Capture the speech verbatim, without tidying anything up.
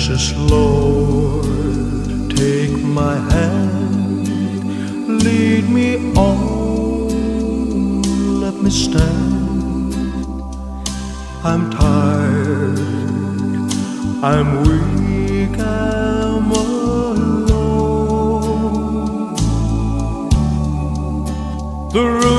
Precious Lord, take my hand, lead me on, let me stand. I'm tired, I'm weak, I'm alone. The